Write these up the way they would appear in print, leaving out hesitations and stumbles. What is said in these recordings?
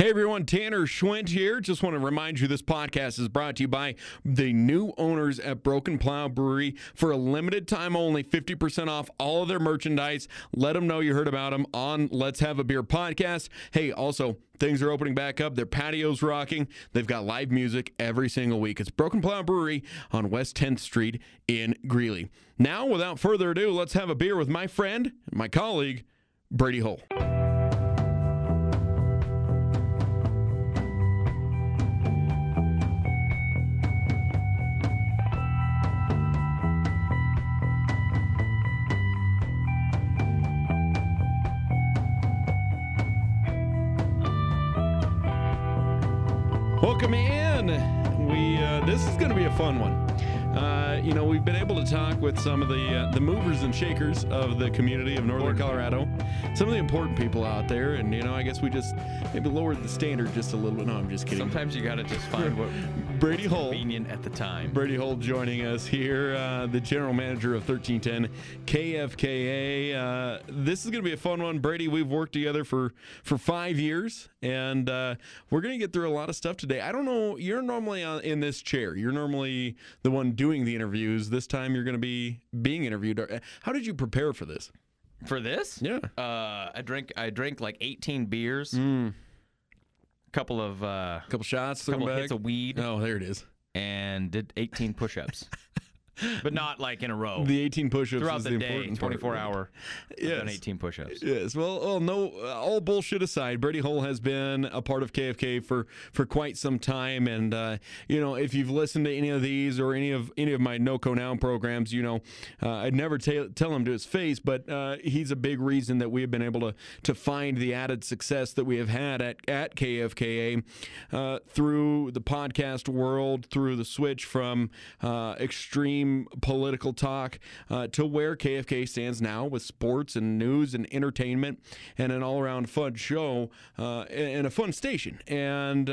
Hey everyone, Tanner Schwint here. Just want to remind you this podcast is brought to you by the new owners at Broken Plow Brewery. For a limited time only, 50% off all of their merchandise. Let them know you heard about them on Let's Have a Beer podcast. Hey, also, things are opening back up. Their patio's rocking. They've got live music every single week. It's Broken Plow Brewery on West 10th Street in Greeley. Now, without further ado, let's have a beer with my friend, my colleague, Brady Hull. Welcome in. This is going to be a fun one. We've been able to talk with some of the movers and shakers of the community of Northern Colorado, some of the important people out there, and I guess we just maybe lowered the standard just a little bit. No, I'm just kidding. Sometimes you got to just find what Brady Hull, convenient at the time. Brady Hull joining us here, the general manager of 1310 KFKA. This is going to be a fun one, Brady. We've worked together for 5 years, and we're going to get through a lot of stuff today. I don't know. You're normally in this chair. You're normally the one doing the interviews. This time you're going to be being interviewed. How did you prepare for this? For this? Yeah. I drank like 18 beers. Couple shots, couple hits of weed. Oh, there it is. And did 18 push-ups. But not like in a row. The 18 push-ups throughout is the day, 24 hour. Yes. I've done 18 push-ups. Yes. Well, no, all bullshit aside, Brady Hull has been a part of KFK for quite some time, and if you've listened to any of these or any of my NoCo Now programs, I'd never tell him to his face, but he's a big reason that we have been able to find the added success that we have had at KFKA through the podcast world, through the switch from extreme political talk to where KFK stands now with sports and news and entertainment and an all-around fun show and a fun station. And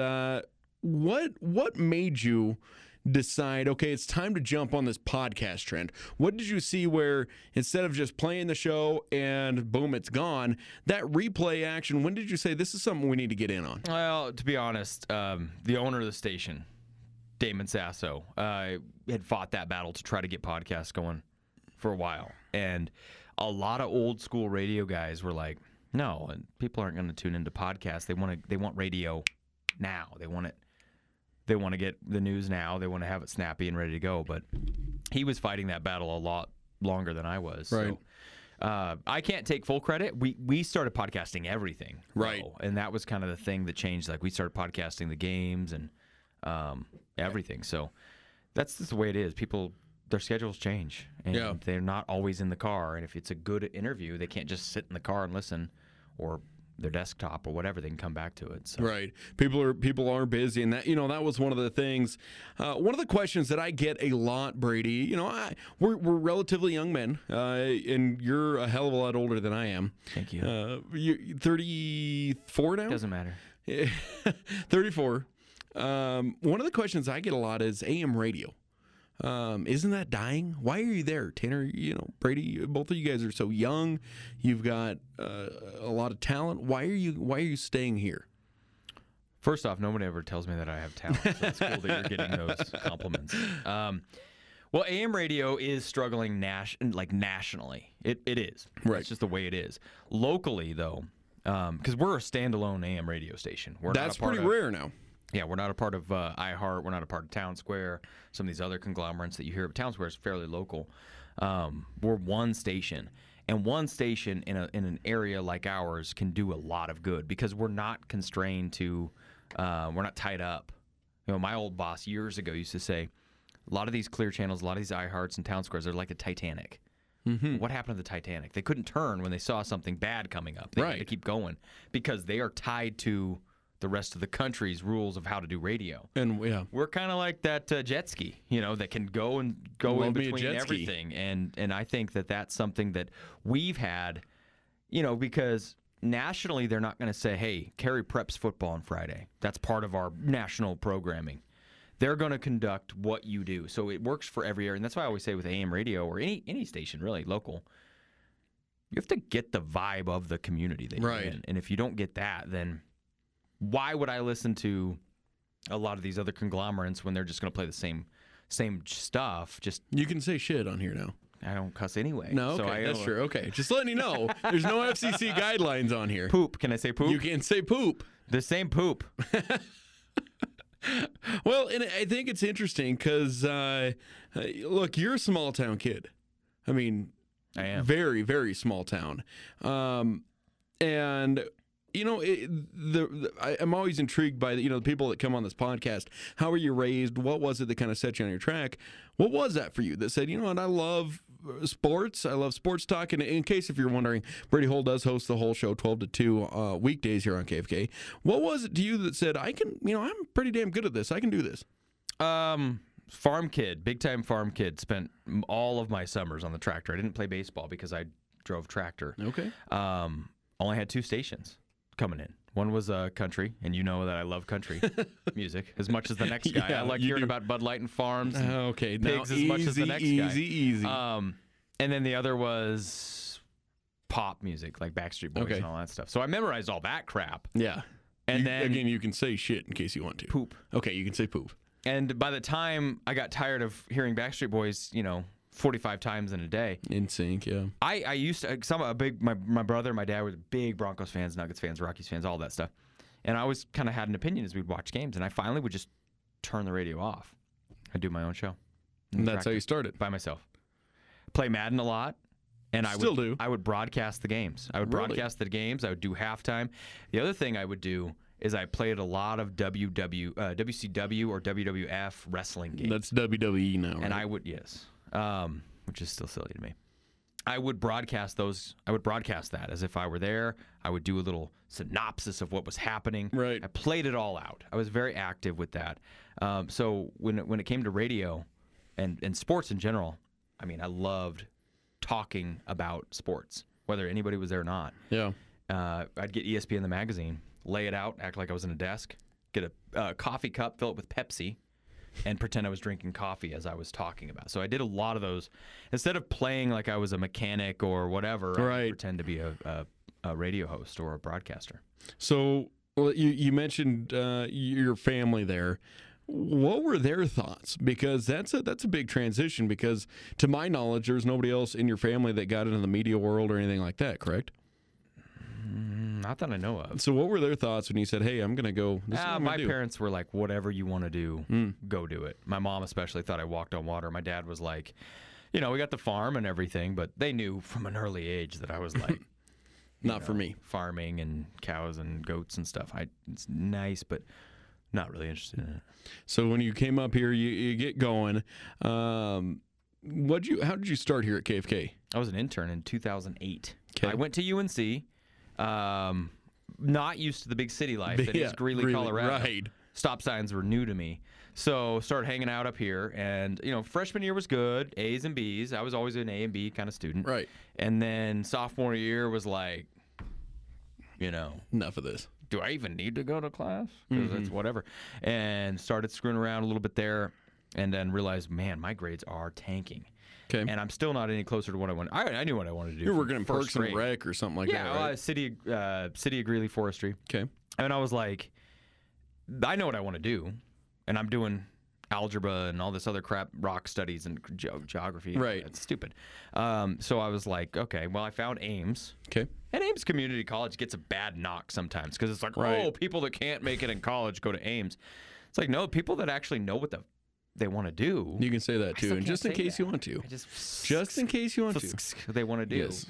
what made you decide, okay, it's time to jump on this podcast trend? What did you see where instead of just playing the show and boom, it's gone, that replay action, when did you say this is something we need to get in on? Well, to be honest, the owner of the station, Damon Sasso, had fought that battle to try to get podcasts going for a while. And a lot of old school radio guys were like, no, and people aren't going to tune into podcasts. They want radio now. They want to get the news now. They want to have it snappy and ready to go. But he was fighting that battle a lot longer than I was. Right. So, I can't take full credit. We started podcasting everything. Right. And that was kind of the thing that changed. Like we started podcasting the games and everything. So that's just the way it is. People, their schedules change, and they're not always in the car. And if it's a good interview, they can't just sit in the car and listen, or their desktop or whatever. They can come back to it. So. Right. People are busy, and that was one of the things. One of the questions that I get a lot, Brady. We're relatively young men, and you're a hell of a lot older than I am. Thank you. You're 34 now. Doesn't matter. 34. One of the questions I get a lot is AM radio. Isn't that dying? Why are you there, Tanner? Brady, both of you guys are so young. You've got a lot of talent. Why are you staying here? First off, nobody ever tells me that I have talent. So it's cool that you're getting those compliments. Well, AM radio is struggling nationally. It is. Right. It's just the way it is. Locally, though, because we're a standalone AM radio station. That's pretty rare now. Yeah, we're not a part of iHeart. We're not a part of Town Square. Some of these other conglomerates that you hear. Town Square is fairly local. We're one station, and one station in an area like ours can do a lot of good because we're not constrained to, we're not tied up. My old boss years ago used to say, a lot of these Clear Channels, a lot of these iHearts and Town Squares are like the Titanic. Mm-hmm. What happened to the Titanic? They couldn't turn when they saw something bad coming up. They had to keep going because they are tied to the rest of the country's rules of how to do radio. And we're kind of like that jet ski, that can go in between everything. And I think that that's something that we've had, because nationally they're not going to say, hey, Cary preps football on Friday. That's part of our national programming. They're going to conduct what you do. So it works for every area. And that's why I always say with AM radio or any station really, local, you have to get the vibe of the community that you're in. And if you don't get that, then why would I listen to a lot of these other conglomerates when they're just going to play the same stuff? Just You can say shit on here now. I don't cuss anyway. No, so okay, that's true. Okay, just letting you know, there's no FCC guidelines on here. Poop. Can I say poop? You can say poop. The same poop. Well, and I think it's interesting because, look, you're a small town kid. I mean, I am. Very, very small town. And, you know, I'm always intrigued by, the people that come on this podcast. How were you raised? What was it that kind of set you on your track? What was that for you that said, you know what, I love sports. I love sports talk. And in case if you're wondering, Brady Hole does host the whole show 12 to 2 weekdays here on KFK. What was it to you that said, I'm pretty damn good at this. I can do this? Farm kid, big time farm kid. Spent all of my summers on the tractor. I didn't play baseball because I drove tractor. Okay. Only had 2 stations coming in. One was country, and you know that I love country music as much as the next guy. Yeah, I like hearing about Bud Light and farms and okay, pigs now, as much as the next guy. Easy. And then the other was pop music, like Backstreet Boys and all that stuff. So I memorized all that crap. Yeah. And then again, you can say shit in case you want to. Poop. Okay, you can say poop. And by the time I got tired of hearing Backstreet Boys, 45 times in a day. In sync, yeah. I used to, my brother and my dad were big Broncos fans, Nuggets fans, Rockies fans, all that stuff. And I always kind of had an opinion as we'd watch games. And I finally would just turn the radio off. I'd do my own show. And that's how you started. By myself. Play Madden a lot. And I would broadcast the games. I would broadcast the games. I would do halftime. The other thing I would do is I played a lot of WCW or WWF wrestling games. That's WWE now, right? And I would, yes, which is still silly to me. I would broadcast those. I would broadcast that as if I were there. I would do a little synopsis of what was happening. Right. I played it all out. I was very active with that. So when it came to radio and sports in general, I mean, I loved talking about sports, whether anybody was there or not. Yeah. I'd get ESPN the magazine, lay it out, act like I was in a desk, get a coffee cup, fill it with Pepsi, and pretend I was drinking coffee as I was talking about. So I did a lot of those. Instead of playing like I was a mechanic or whatever, I would pretend to be a radio host or a broadcaster. So you mentioned your family there. What were their thoughts? Because that's a big transition, because to my knowledge, there's nobody else in your family that got into the media world or anything like that, correct? Not that I know of. So what were their thoughts when you said, hey, I'm going to go? This is what I'm my gonna do. parents were like, whatever you want to do, go do it. My mom especially thought I walked on water. My dad was like, we got the farm and everything, but they knew from an early age that I was like, not for me. Farming and cows and goats and stuff. It's nice, but not really interested in it. So when you came up here, you get going. How did you start here at KFK? I was an intern in 2008. Okay. I went to UNC. Not used to the big city life. It is Greeley, Colorado. Right. Stop signs were new to me. So started hanging out up here. And, freshman year was good, A's and B's. I was always an A and B kind of student. Right. And then sophomore year was like, enough of this. Do I even need to go to class? Because it's whatever. And started screwing around a little bit there, and then realized, man, my grades are tanking. Okay. And I'm still not any closer to what I want. I knew what I wanted to do. You were working in Parks and Rec or something like that, right? City of Greeley Forestry. Okay. And I was like, I know what I want to do, and I'm doing algebra and all this other crap, rock studies and geography. Right. It's stupid. So I was like, okay, well, I found Ames. Okay. And Ames Community College gets a bad knock sometimes because it's like, right. Oh, people that can't make it in college go to Ames. It's like, no, people that actually know what they want to do. You can say that too, and just in case you want to. Just in case you want to. They want to do. Yes.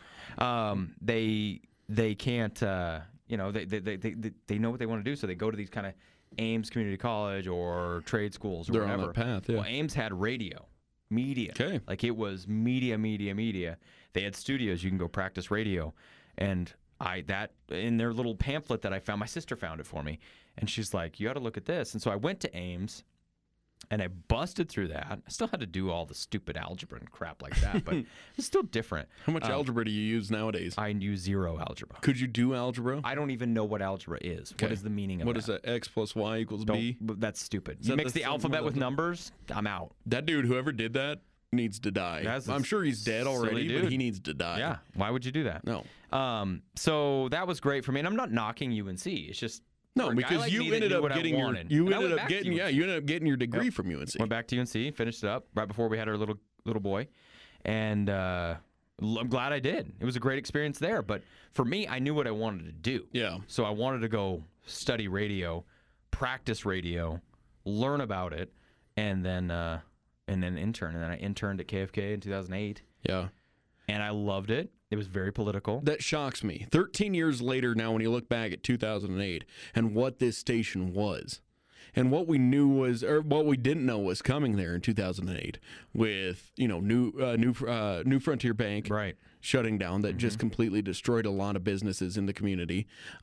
They can't. They know what they want to do, so they go to these kind of Ames Community College or trade schools or They're whatever. on that path. Yeah. Well, Ames had radio, media. Okay. Like it was media. They had studios. You can go practice radio, and that in their little pamphlet that I found, my sister found it for me, and she's like, "You got to look at this." And so I went to Ames. And I busted through that. I still had to do all the stupid algebra and crap like that, but it's still different. How much algebra do you use nowadays? I use zero algebra. Could you do algebra? I don't even know what algebra is. Okay. What is the meaning of What that? is that? X plus Y equals B? That's stupid. Is You that mix the alphabet with the- numbers, I'm out. That dude, whoever did that, needs to die. I'm sure he's dead already, silly but dude. he needs to die. Yeah. Why would you do that? No. So that was great for me. And I'm not knocking UNC. It's just No, For a guy because like me you that ended knew up what I getting your wanted. you And I ended went up back to getting UNC. you ended up getting your degree from UNC. Went back to UNC, finished it up right before we had our little boy, and I'm glad I did. It was a great experience there. But for me, I knew what I wanted to do. Yeah. So I wanted to go study radio, practice radio, learn about it, and then intern. And then I interned at KFK in 2008, Yeah. and I loved it. It was very political. That shocks me. 13 years later now, when you look back at 2008 and what this station was, and what we knew was, or what we didn't know was coming there in 2008 with, New Frontier Bank Right. shutting down, that just completely destroyed a lot of businesses in the community.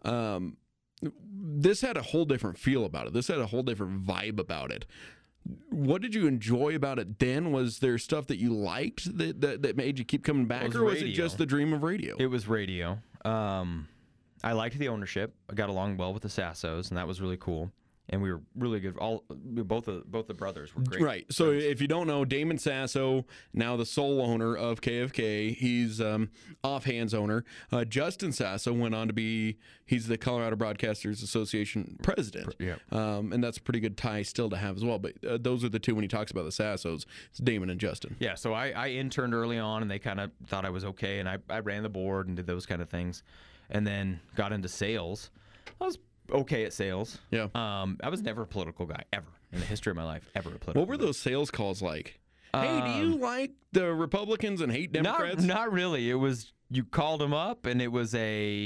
This had a whole different feel about it. This had a whole different vibe about it. What did you enjoy about it then? Was there stuff that you liked that made you keep coming back, or was it radio. just the dream of radio? It was radio. I liked the ownership. I got along well with the Sassos, and that was really cool. And we were really good. Both the brothers were great. Right. So if you don't know, Damon Sasso, now the sole owner of KFK, he's offhand's owner. Justin Sasso went on to he's the Colorado Broadcasters Association president. Yeah. And that's a pretty good tie still to have as well. But those are the two when he talks about the Sassos. It's Damon and Justin. Yeah, so I interned early on, and they kind of thought I was okay, and I ran the board and did those kind of things, and then got into sales. I was okay at sales. Yeah. I was never a political guy, ever, in the history of my life, ever a political What were those sales calls like? Hey, do you like the Republicans and hate Democrats? Not really. It was, you called them up, and it was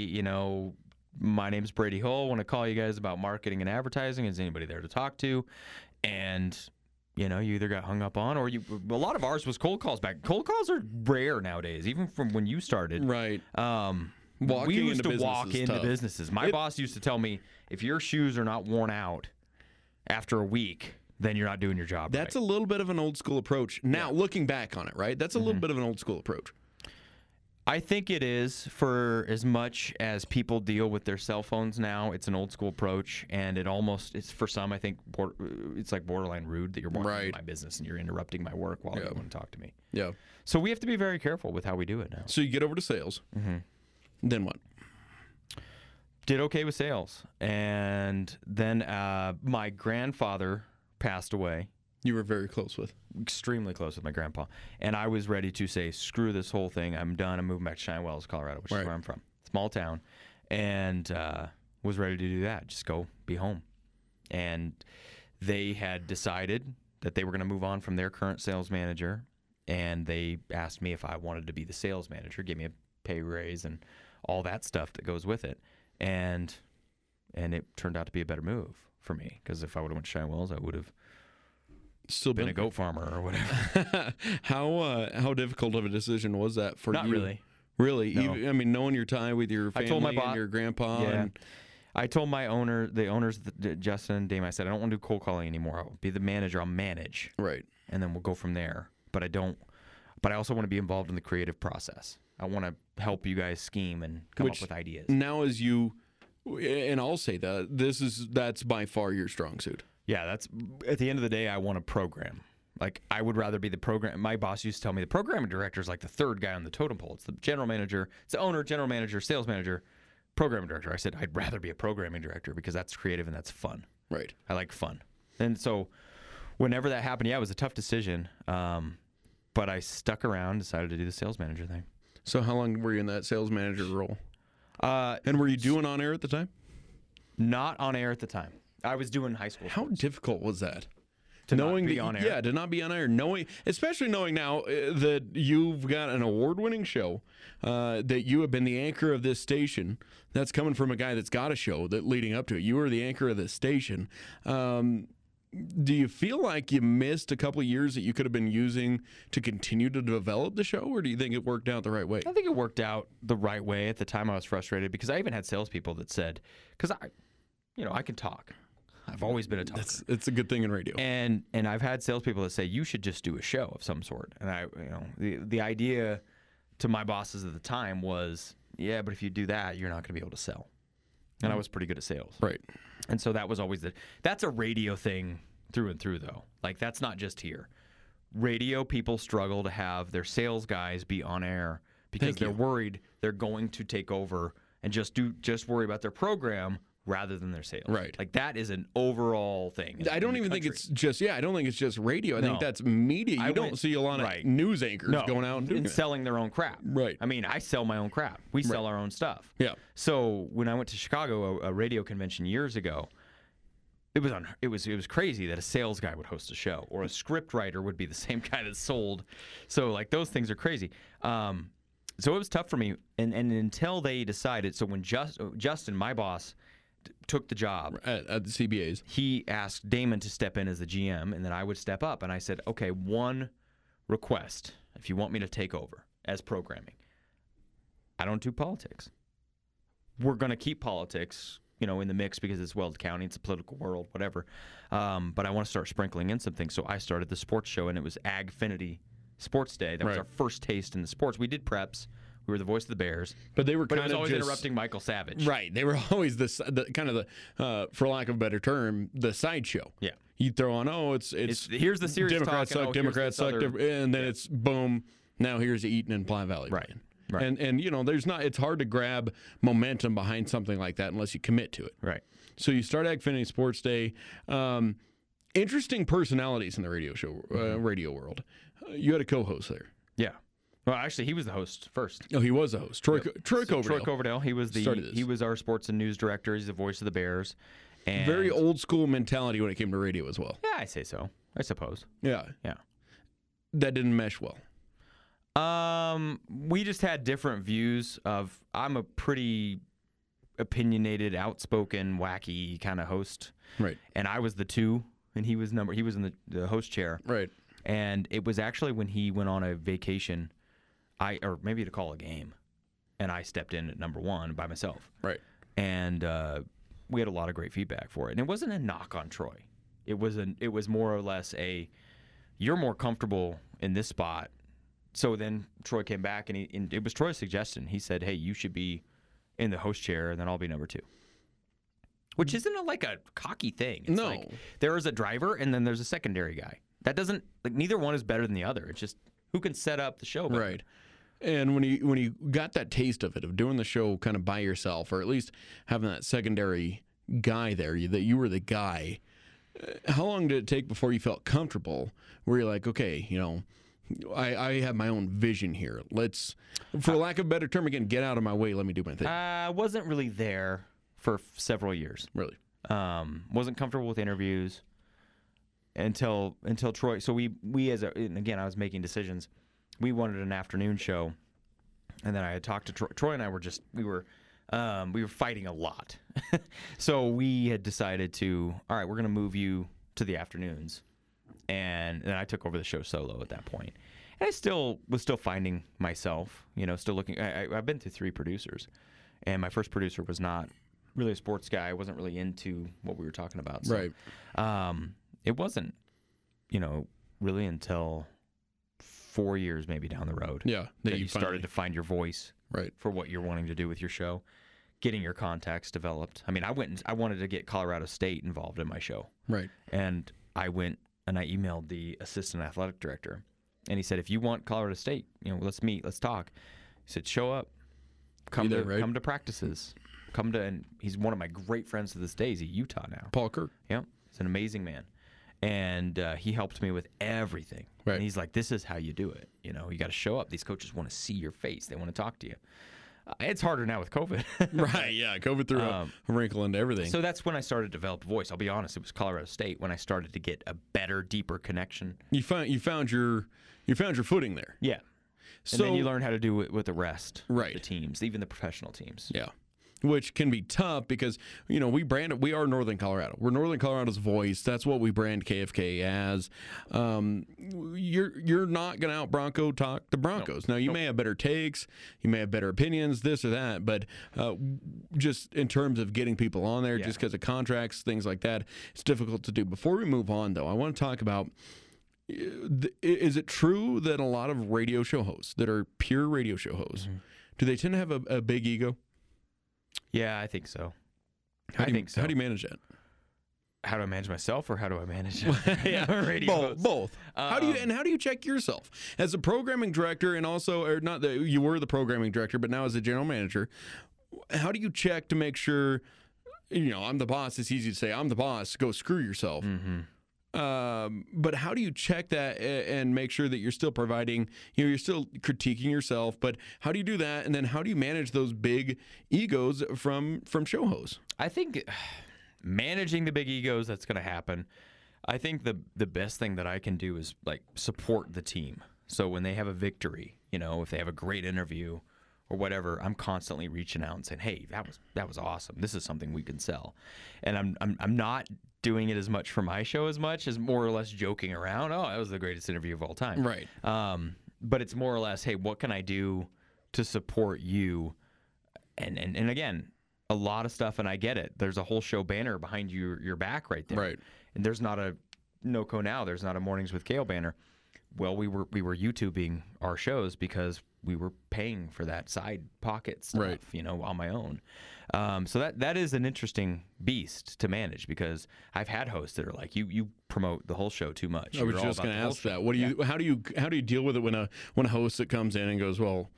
my name's Brady Hull. Want to call you guys about marketing and advertising. Is anybody there to talk to? And you either got hung up on, or a lot of ours was cold calls back. Cold calls are rare nowadays, even from when you started. Right. We used to into walk business is into tough. businesses. My boss used to tell me, if your shoes are not worn out after a week, then you're not doing your job That's right. a little bit of an old school approach. Now, looking back on it, right? That's a little bit of an old school approach. I think it is, for as much as people deal with their cell phones now. It's an old school approach, and it's for some, I think, it's like borderline rude that you're walking into my business and you're interrupting my work while you want to talk to me. Yeah. So we have to be very careful with how we do it now. So you get over to sales. Then what? Did okay with sales, and then my grandfather passed away. You were very close with. Extremely close with my grandpa, and I was ready to say, screw this whole thing. I'm done. I'm moving back to Cheyenne Wells, Colorado, which is where I'm from. Small town, and was ready to do that. Just go be home. And they had decided that they were going to move on from their current sales manager, and they asked me if I wanted to be the sales manager, gave me a pay raise and all that stuff that goes with it. And it turned out to be a better move for me, because if I would have went to Cheyenne Wells, I would have Still been a goat farmer or whatever. How difficult of a decision was that for you? Not really. Really? No. Knowing your tie with your family I told my and your grandpa. Yeah. And, I told the owners, Justin and Dame, I said, I don't want to do cold calling anymore. I'll be the manager. I'll manage. right. And then we'll go from there. But I also want to be involved in the creative process. I want to help you guys scheme and come up with ideas. Now, and I'll say that's by far your strong suit. Yeah, that's, at the end of the day, I want to program. Like, I would rather be the program. My boss used to tell me the programming director is like the third guy on the totem pole. It's the general manager, it's the owner, general manager, sales manager, programming director. I said, I'd rather be a programming director because that's creative and that's fun. Right. I like fun. And so whenever that happened, it was a tough decision. But I stuck around, decided to do the sales manager thing. So how long were you in that sales manager role? And were you doing on air at the time? Not on air at the time. I was doing high school. How difficult was that? To not be on air. Yeah, to not be on air. Especially knowing now that you've got an award-winning show, that you have been the anchor of this station. That's coming from a guy that's got a show that leading up to it. You were the anchor of this station. Do you feel like you missed a couple of years that you could have been using to continue to develop the show, or do you think it worked out the right way? I think it worked out the right way. At the time, I was frustrated because I even had salespeople that said, because I can talk. I've always been a talker. It's a good thing in radio. And I've had salespeople that say, you should just do a show of some sort. And the idea to my bosses at the time was, yeah, but if you do that, you're not going to be able to sell. And I was pretty good at sales. Right. And so that was always that's a radio thing through and through, though. Like, that's not just here. Radio people struggle to have their sales guys be on air because they're worried they're going to take over and just worry about their program rather than their sales. Right. Like that is an overall thing. I don't even think it's just I don't think it's just radio. I think No. that's media. You don't went- see a lot of right. news anchors No, going out and doing and it. selling their own crap. Right. I mean, I sell my own crap. We sell our own stuff. Yeah. So when I went to Chicago, a radio convention years ago, it was crazy that a sales guy would host a show, or a script writer would be the same guy that sold. So like those things are crazy. So it was tough for me, and until they decided. So when Justin, my boss, took the job At the CBAs. he asked Damon to step in as the GM, and then I would step up. And I said, okay, one request, if you want me to take over as programming. I don't do politics. We're going to keep politics, in the mix because it's Weld County, it's a political world, whatever. But I want to start sprinkling in some things. So I started the sports show, and it was Agfinity Sports Day. That was our first taste in the sports. We did preps. We were the voice of the Bears. But they were But it kind was of always just interrupting Michael Savage. Right. They were always the kind of the for lack of a better term, the sideshow. Yeah. You throw on, it's here's the serious Democrats talk, suck, Democrats suck, and then it's boom. Now here's Eaton and Pine Valley. Right. Ryan. Right. And there's not. It's hard to grab momentum behind something like that unless you commit to it. Right. So you start Agfinity Sports Day. Interesting personalities in the radio show, radio world. You had a co-host there. Yeah. Well, actually, he was the host first. Oh, he was the host. Troy Coverdale. Troy Coverdale. He was Started this. he was our sports and news director. He's the voice of the Bears. And Very old school mentality when it came to radio as well. Yeah, I say so. I suppose. Yeah. Yeah. That didn't mesh well. We just had different views of. I'm a pretty opinionated, outspoken, wacky kind of host, Right. and I was the 2, and he was in the host chair. Right. And it was actually when he went on a vacation, or maybe to call a game, and I stepped in at number 1 by myself. Right. And we had a lot of great feedback for it. And it wasn't a knock on Troy. It was more or less you're more comfortable in this spot. So then Troy came back, and it was Troy's suggestion. He said, hey, you should be in the host chair, and then I'll be number 2. Which isn't like a cocky thing. It's No. like there is a driver, and then there's a secondary guy. That doesn't, neither one is better than the other. It's just who can set up the show better. Right. And when you got that taste of it, of doing the show kind of by yourself, or at least having that secondary guy there, that you were the guy, how long did it take before you felt comfortable where you're like, okay, I have my own vision here. Let's, for lack of a better term, again, get out of my way. Let me do my thing. I wasn't really there for several years. Really? Wasn't comfortable with interviews until Troy. So we and again, I was making decisions. We wanted an afternoon show, and then I had talked to Troy. Troy and I were we were fighting a lot. So we had decided all right, we're going to move you to the afternoons. And then I took over the show solo at that point. And I was still finding myself, still looking. I've been through 3 producers, and my first producer was not really a sports guy. I wasn't really into what we were talking about. So, Right. It wasn't, really until 4 years maybe down the road. Yeah. That you started to find your voice. Right. For what you're wanting to do with your show, getting your contacts developed. I mean, I wanted to get Colorado State involved in my show. Right. And I went and I emailed the assistant athletic director, and he said, if you want Colorado State, let's meet, let's talk. He said, show up, come to practices, and he's one of my great friends to this day. He's at Utah now. Paul Kirk. Yeah, he's an amazing man, and he helped me with everything. Right. And he's like, this is how you do it. You got to show up. These coaches want to see your face. They want to talk to you. It's harder now with COVID. Right, yeah. COVID threw a wrinkle into everything. So that's when I started to develop a voice. I'll be honest, it was Colorado State when I started to get a better, deeper connection. You found your footing there. Yeah. So, and then you learn how to do it with the rest right. of the teams, even the professional teams. Yeah. Which can be tough because, we are Northern Colorado. We're Northern Colorado's voice. That's what we brand KFK as. You're not going to out Bronco talk the Broncos. Now, you may have better takes. You may have better opinions, this or that. But just in terms of getting people on there, just because of contracts, things like that, it's difficult to do. Before we move on, though, I want to talk about, is it true that a lot of radio show hosts that are pure radio show hosts, do they tend to have a big ego? Yeah, I think so. How do you manage that? How do I manage myself, or how do I manage radio both. How do you check yourself as a programming director, and also, or not that you were the programming director, but now as a general manager? How do you check to make sure I'm the boss. It's easy to say, I'm the boss. Go screw yourself. But how do you check that and make sure that you're still providing, you're still critiquing yourself, but how do you do that? And then how do you manage those big egos from show hosts? I think managing the big egos, that's going to happen. I think the best thing that I can do is like support the team. So when they have a victory, if they have a great interview or whatever, I'm constantly reaching out and saying, "Hey, that was awesome. This is something we can sell." And I'm not doing it as much for my show as much as more or less joking around. Oh, that was the greatest interview of all time. Right. But it's more or less, hey, what can I do to support you? And again, a lot of stuff, and I get it. There's a whole show banner behind your back right there. Right. And there's not a NoCo Now. There's not a Mornings with Kale banner. Well, we were YouTubing our shows because we were paying for that side pocket stuff, right. On my own. So that is an interesting beast to manage because I've had hosts that are like, you promote the whole show too much. I was just going to ask that. What do you? How do you deal with it when a host that comes in and goes, well,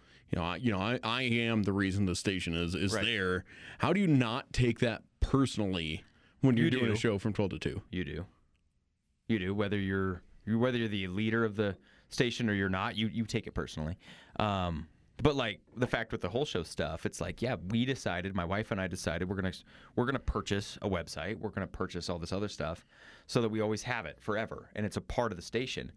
I am the reason the station is right. there. How do you not take that personally when you're doing a show from 12 to 2? You do. Whether you're the leader of the station or you're not, you take it personally. But like the fact with the whole show stuff, it's like, yeah, we decided, my wife and I decided we're gonna purchase a website, we're gonna purchase all this other stuff, so that we always have it forever, and it's a part of the station.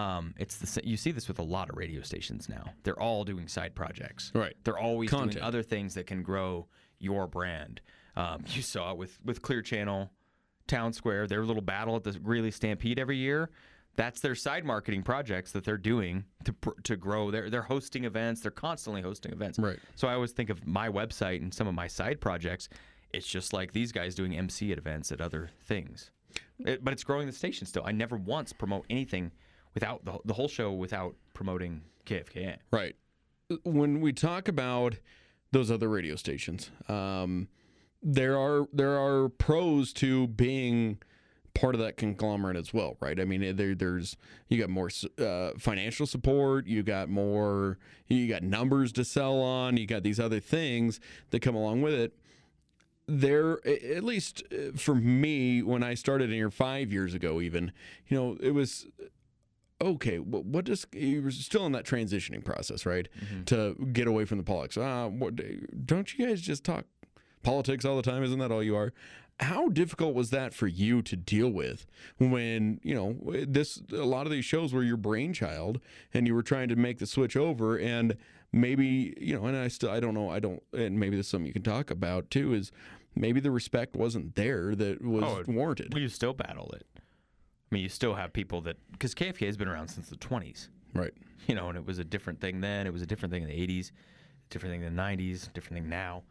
You see this with a lot of radio stations now. They're all doing side projects. Right. They're always doing other things that can grow your brand. You saw it with Clear Channel, Town Square, their little battle at the Greeley Stampede every year. That's their side marketing projects that they're doing to grow. They're hosting events. They're constantly hosting events. Right. So I always think of my website and some of my side projects. It's just like these guys doing MC at events at other things. But it's growing the station still. I never once promote anything without the whole show without promoting KFKA. Right. When we talk about those other radio stations, there are pros to being part of that conglomerate as well, right? I mean, there's you got more financial support, you got numbers to sell on, you got these other things that come along with it. There, at least for me, when I started in here 5 years ago, even, it was okay. What does you were still in that transitioning process, right? Mm-hmm. To get away from the politics. Don't you guys just talk politics all the time? Isn't that all you are? How difficult was that for you to deal with when, a lot of these shows were your brainchild and you were trying to make the switch over, and maybe, and I don't know, and maybe this is something you can talk about too, is maybe the respect wasn't there that was warranted. Well, you still battle it. I mean, you still have people because KFK has been around since the 20s. Right. And it was a different thing then. It was a different thing in the 80s, different thing in the 90s, different thing now.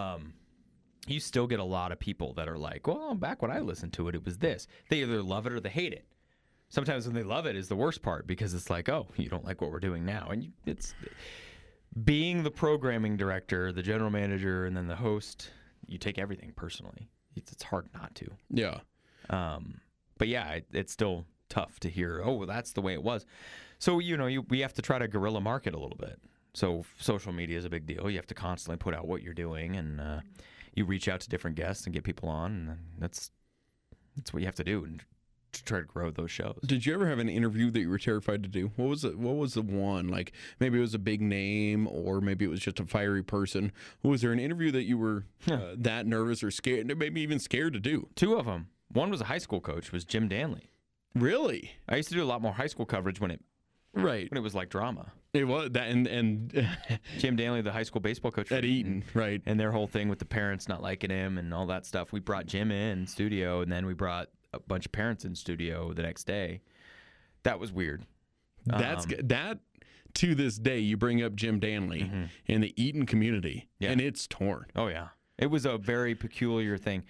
You still get a lot of people that are like, well, back when I listened to it, it was this. They either love it or they hate it. Sometimes when they love it is the worst part because it's like, oh, you don't like what we're doing now. And it's being the programming director, the general manager, and then the host, you take everything personally. It's hard not to. Yeah. But yeah, it's still tough to hear, oh, well, that's the way it was. So, we have to try to guerrilla market a little bit. So social media is a big deal. You have to constantly put out what you're doing, and you reach out to different guests and get people on, and that's what you have to do and to try to grow those shows. Did you ever have an interview that you were terrified to do? What was the one? Like maybe it was a big name, or maybe it was just a fiery person. Was there an interview that you were that nervous or scared, maybe even scared to do? 2 of them. One was a high school coach, was Jim Danley. Really? I used to do a lot more high school coverage when it was like drama. It was that, and Jim Danley, the high school baseball coach at Eaton, right? And their whole thing with the parents not liking him and all that stuff. We brought Jim in studio, and then we brought a bunch of parents in studio the next day. That was weird. That to this day, you bring up Jim Danley in the Eaton community, and it's torn. Oh yeah, it was a very peculiar thing.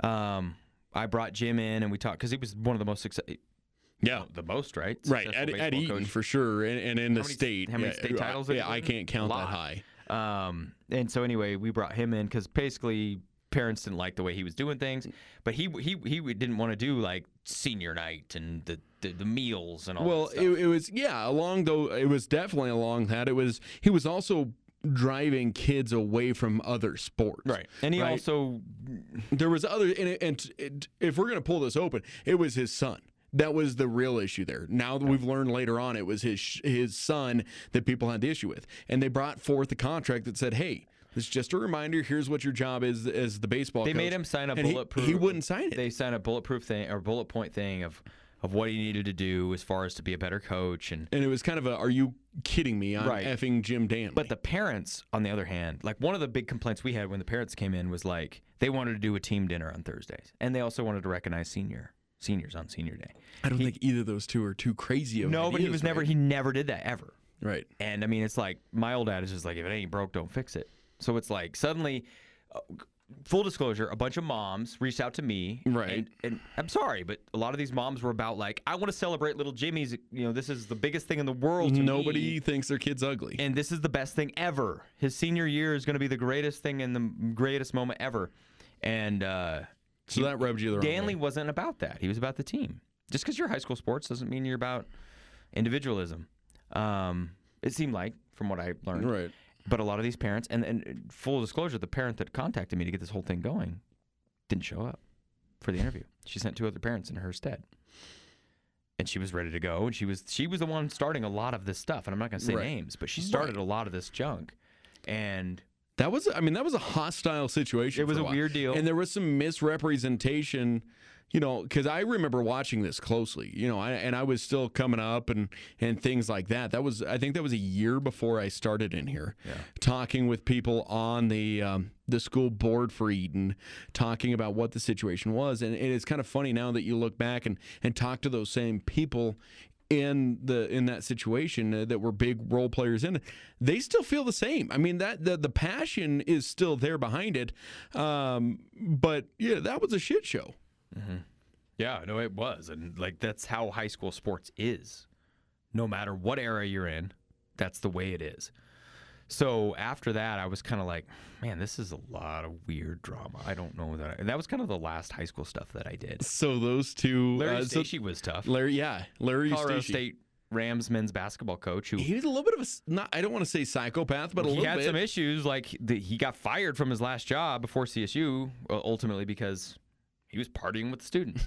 I brought Jim in, and we talked because he was one of the most successful. Yeah, the most, right? Right, at Eaton for sure, and in the state. How many state titles? I can't count that high. And so anyway, we brought him in because basically parents didn't like the way he was doing things, but he didn't want to do like senior night and the meals and all. Well, that stuff. it was it was definitely along that. He was also driving kids away from other sports. Right. And he also, there was other, and if we're going to pull this open, it was his son. That was the real issue there. Now that we've learned later on, it was his son that people had the issue with. And they brought forth a contract that said, hey, it's just a reminder, here's what your job is as the baseball coach. They made him sign a And bulletproof. He wouldn't sign it. They signed a bulletproof thing or bullet point thing of what he needed to do as far as to be a better coach. And it was kind of are you kidding me? I'm Right. effing Jim Danley. But the parents, on the other hand, like one of the big complaints we had when the parents came in was like they wanted to do a team dinner on Thursdays. And they also wanted to recognize seniors on senior day. I don't think either of those two are too crazy of No, ideas, but he was right? he never did that ever. Right. And I mean, it's like my old dad is just like, if it ain't broke, don't fix it. So it's like suddenly, full disclosure, a bunch of moms reached out to me. Right. And I'm sorry, but a lot of these moms were about like, I want to celebrate little Jimmy's. You know, this is the biggest thing in the world to Nobody me. thinks their kid's ugly. And this is the best thing ever. His senior year is going to be the greatest thing and the greatest moment ever. And so that rubbed you the wrong Danley way. wasn't about that. He was about the team. Just because you're high school sports doesn't mean you're about individualism. It seemed like, from what I learned. Right. But a lot of these parents, and full disclosure, the parent that contacted me to get this whole thing going didn't show up for the interview. She sent 2 other parents in her stead. And she was ready to go. And she was the one starting a lot of this stuff. And I'm not going to say Right. names, but she started a lot of this junk. And That was a hostile situation. It was for a while. weird deal. And there was some misrepresentation, because I remember watching this closely, I was still coming up and things like that. I think that was a year before I started in here, talking with people on the school board for Eden, talking about what the situation was. And it's kind of funny now that you look back and talk to those same people in that situation that were big role players in it. They still feel the same. I mean, that the passion is still there behind it. But yeah, that was a shit show. Mm-hmm. Yeah, no, it was. And like that's how high school sports is. No matter what era you're in, that's the way it is. So after that, I was kind of like, man, this is a lot of weird drama. I don't know that. And that was kind of the last high school stuff that I did. So those two, Larry Stacey was tough. Larry Colorado Stacey. State Rams men's basketball coach. He was a little bit of I don't want to say psychopath, but a little bit. He had some issues. Like he got fired from his last job before CSU, ultimately because he was partying with the students.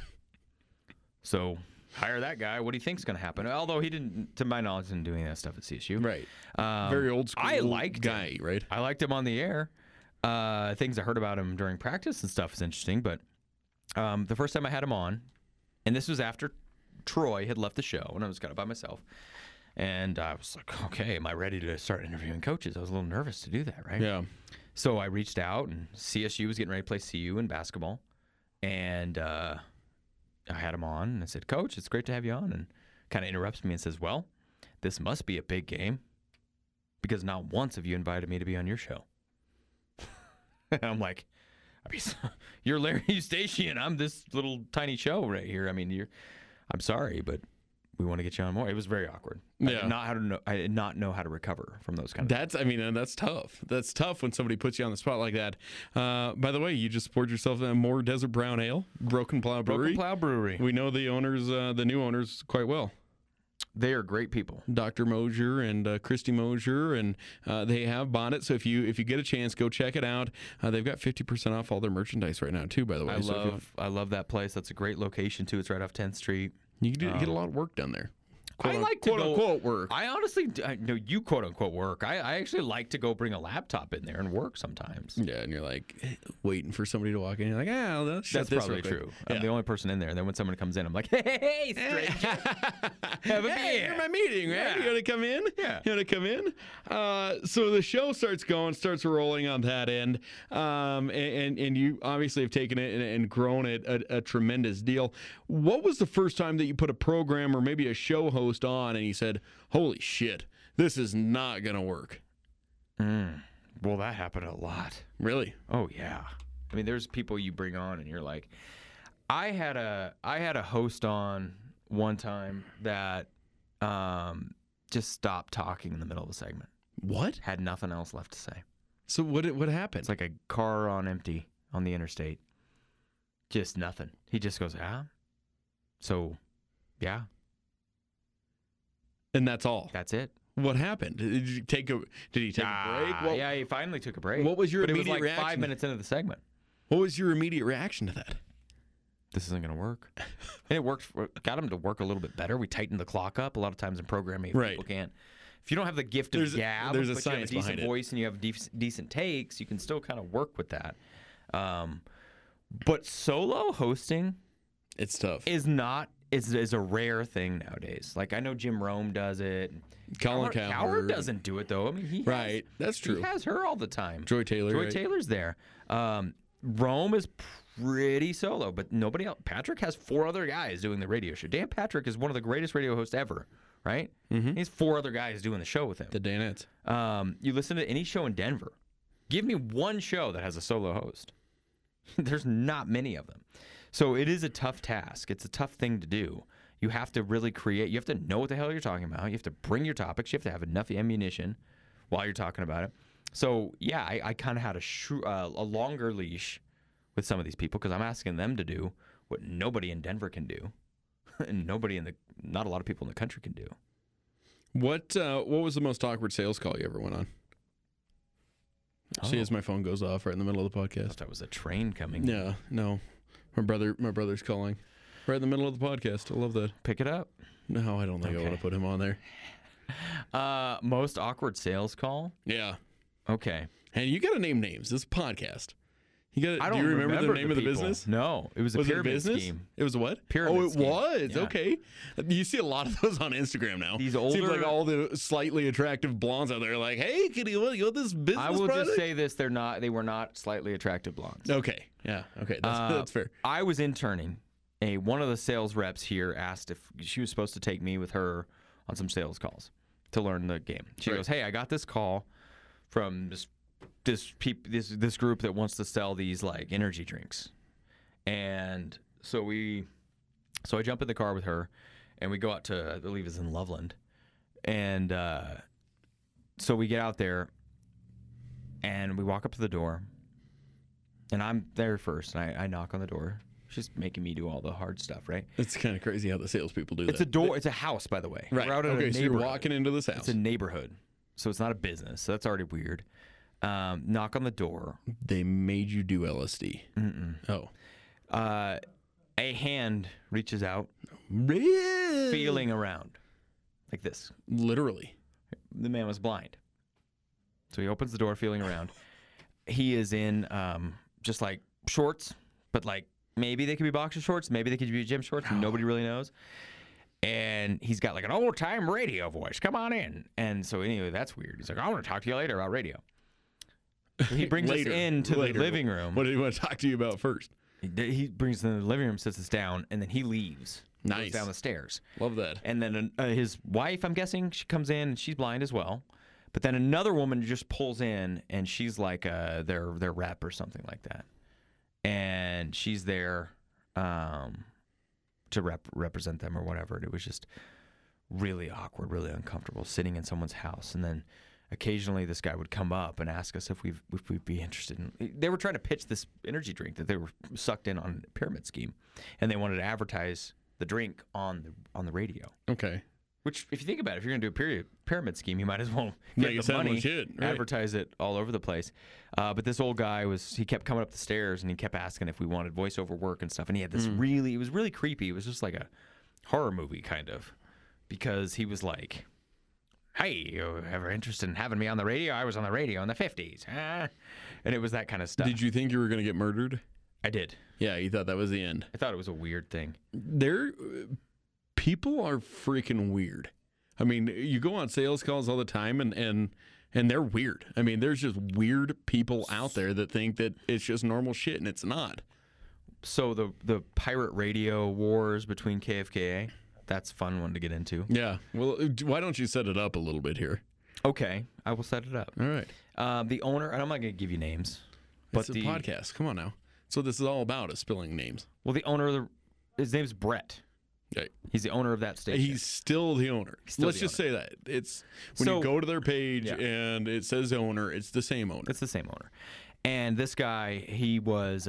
So hire that guy. What do you think is going to happen? Although he didn't, to my knowledge, didn't do any of that stuff at CSU. Right. Very old school I liked guy, him. right? I liked him on the air. Things I heard about him during practice and stuff is interesting. But the first time I had him on, and this was after Troy had left the show, and I was kind of by myself. And I was like, okay, am I ready to start interviewing coaches? I was a little nervous to do that, right? Yeah. So I reached out, and CSU was getting ready to play CU in basketball. And I had him on, and I said, Coach, it's great to have you on. And kind of interrupts me and says, well, this must be a big game because not once have you invited me to be on your show. And I'm like, I mean, you're Larry Stacey, and I'm this little tiny show right here. I mean, I'm sorry, but we want to get you on more. It was very awkward. Yeah. I did not know how to recover from those kind of things. That's tough. That's tough when somebody puts you on the spot like that. By the way, you just poured yourself a more Desert Brown Ale, Broken Plow Brewery. Broken Plow Brewery. We know the owners, the new owners, quite well. They are great people. Dr. Mosier and Christy Mosier, and they have bought it. So if you get a chance, go check it out. They've got 50% off all their merchandise right now, too, by the way. I love that place. That's a great location, too. It's right off 10th Street. You can get a lot of work done there. I like to quote go, unquote work. I honestly, no, you quote unquote work. I actually like to go bring a laptop in there and work sometimes. Yeah, and you're like waiting for somebody to walk in. You're like, let's shut That's this probably real quick. true. Yeah. I'm the only person in there. And then when someone comes in, I'm like, hey, stranger, have a Hey, beer. you're my meeting, right? Yeah. You want to come in? Yeah. You want to come in? So the show starts rolling on that end, and you obviously have taken it and grown it a tremendous deal. What was the first time that you put a program or maybe a show host on and you said, holy shit, this is not going to work? Well, that happened a lot. Really? Oh yeah. I mean, there's people you bring on, and you're like, I had a host on one time that just stopped talking in the middle of a segment. What? Had nothing else left to say. So what happened? It's like a car on empty on the interstate. Just nothing. He just goes, So, yeah, And that's all. that's it. What happened? Did he take a break? Yeah, he finally took a break. What was your but it was immediate like reaction? 5 minutes into the segment. What was your immediate reaction to that? This isn't going to work. And it worked. Got him to work a little bit better. We tightened the clock up. A lot of times in programming, Right. people can't. If you don't have the gift of gab, there's a but you have a science decent behind it. voice and you have decent takes, you can still kind of work with that. But solo hosting It's tough. is a rare thing nowadays. Like I know Jim Rome does it. Colin Cowherd Cowherd. doesn't do it though. I mean, Right. That's true. He has her all the time. Joy Taylor. Joy right? Taylor's there. Rome is pretty solo, but nobody else. Patrick has 4 other guys doing the radio show. Dan Patrick is one of the greatest radio hosts ever, right? Mm-hmm. He has 4 other guys doing the show with him. The Danettes. You listen to any show in Denver. Give me one show that has a solo host. There's not many of them. So it is a tough task. It's a tough thing to do. You have to really create. You have to know what the hell you're talking about. You have to bring your topics. You have to have enough ammunition while you're talking about it. So, yeah, I kind of had a longer leash with some of these people because I'm asking them to do what nobody in Denver can do and not a lot of people in the country can do. What was the most awkward sales call you ever went on? See, as my phone goes off right in the middle of the I podcast. thought that was a train coming. Yeah, no. My brother's calling right in the middle of the podcast. I love that. Pick it up. No, I don't think I Okay. want to put him on there. Most awkward sales call? Yeah. Okay. And you got to name names. This is a podcast. You got. I Do don't you remember the name of the people. business? No, it was a Was it a pyramid business? scheme. It was a what? Pyramid Oh, it scheme. was. Yeah. Okay. You see a lot of those on Instagram now. These Seems like older- all the slightly attractive blondes out there are like, hey, can you want this business I will product? just say this: they were not slightly attractive blondes. Okay. Yeah. Okay. That's fair. I was interning. One of the sales reps here asked if she was supposed to take me with her on some sales calls to learn the game. She Right. goes, "Hey, I got this call from this group that wants to sell these like energy drinks," and so I jump in the car with her, and we go out to, I believe it's in Loveland, and so we get out there, and we walk up to the door, and I'm there first, and I knock on the door. She's making me do all the hard stuff, right? It's kind of crazy how the salespeople do It's that. a door. It's a house, by the way. Right. We're out in Okay, a so you're neighborhood. walking into this house. It's a neighborhood, so it's not a business. So that's already weird. Knock on the door. They made you do LSD. Oh. A hand reaches out, Really? feeling around, like this. Literally. The man was blind, so he opens the door, feeling around. He is in just like shorts, but like maybe they could be boxer shorts, maybe they could be gym shorts. Nobody really knows. And he's got like an old-time radio voice. Come on in. And so anyway, that's weird. He's like, I want to talk to you later about radio. So he brings us into the living room. What did he want to talk to you about first? He brings us into the living room, sits us down, and then he leaves. Nice. Goes down the stairs. Love that. And then his wife, I'm guessing, she comes in, and she's blind as well. But then another woman just pulls in, and she's like their rep or something like that. And she's there to represent them or whatever. And it was just really awkward, really uncomfortable sitting in someone's house. And then occasionally this guy would come up and ask us if we'd be interested in. They were trying to pitch this energy drink that they were sucked in on a pyramid scheme, and they wanted to advertise the drink on the radio. Okay. Which, if you think about it, if you're going to do a pyramid scheme, you might as well Make get it the sound money, legit, right. advertise it all over the place. But this old guy he kept coming up the stairs and he kept asking if we wanted voiceover work and stuff. And he had this it was really creepy. It was just like a horror movie kind of, because he was like, "Hey, you ever interested in having me on the radio? I was on the radio in the 50s. And it was that kind of stuff. Did you think you were going to get murdered? I did. Yeah, you thought that was the end. I thought it was a weird thing. People are freaking weird. I mean, you go on sales calls all the time, and they're weird. I mean, there's just weird people out there that think that it's just normal shit, and it's not. So the pirate radio wars between KFKA, that's a fun one to get into. Yeah. Well, why don't you set it up a little bit here? Okay, I will set it up. All right. The owner, and I'm not going to give you names, It's a podcast. Come on now. So this is all about is spilling names. Well, the owner of his name's Brett. Right. He's the owner of that station. He's still the owner. Still Let's the just say that. It's when you go to their page and it says owner, it's the same owner. It's the same owner. And this guy, he was